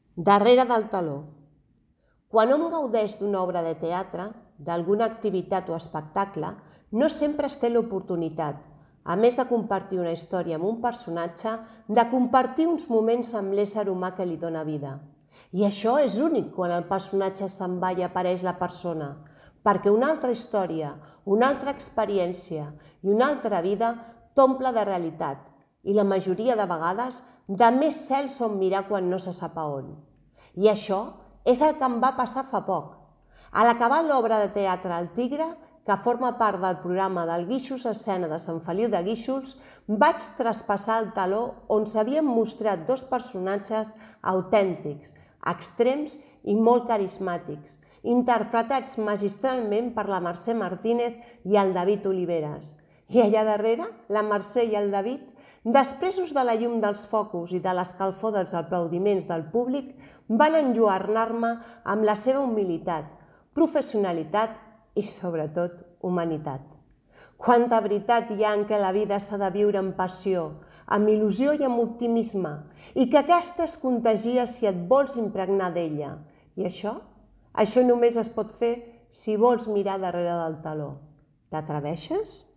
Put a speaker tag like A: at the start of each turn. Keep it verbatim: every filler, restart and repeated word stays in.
A: Darrere del teló. Quan hom gaudeix d'una obra de teatre, d'alguna activitat o espectacle, no sempre es té l'oportunitat, a més de compartir una història amb un personatge, de compartir uns moments amb l'ésser humà que li dóna vida. I això és únic quan el personatge se'n va i apareix la persona, perquè una altra història, una altra experiència i una altra vida t'omple de realitat i la majoria de vegades de més cels on mirar quan no se sap a on. I això és el que em va passar fa poc. A l'acabar l'obra de teatre El Tigre, que forma part del programa del Guíxols Escena de Sant Feliu de Guíxols, vaig traspassar el teló on s'havien mostrat dos personatges autèntics, extrems i molt carismàtics, interpretats magistralment per la Mercè Martínez i el David Oliveres. I allà darrere, la Mercè i el David, despresos de la llum dels focus i de l'escalfor dels aplaudiments del públic, van enlluernar-me amb la seva humilitat, professionalitat i, sobretot, humanitat. Quanta veritat hi ha en què la vida s'ha de viure amb passió, amb il·lusió i amb optimisme, i que aquesta es contagia si et vols impregnar d'ella. I això? Això només es pot fer si vols mirar darrere del teló. T'atreveixes?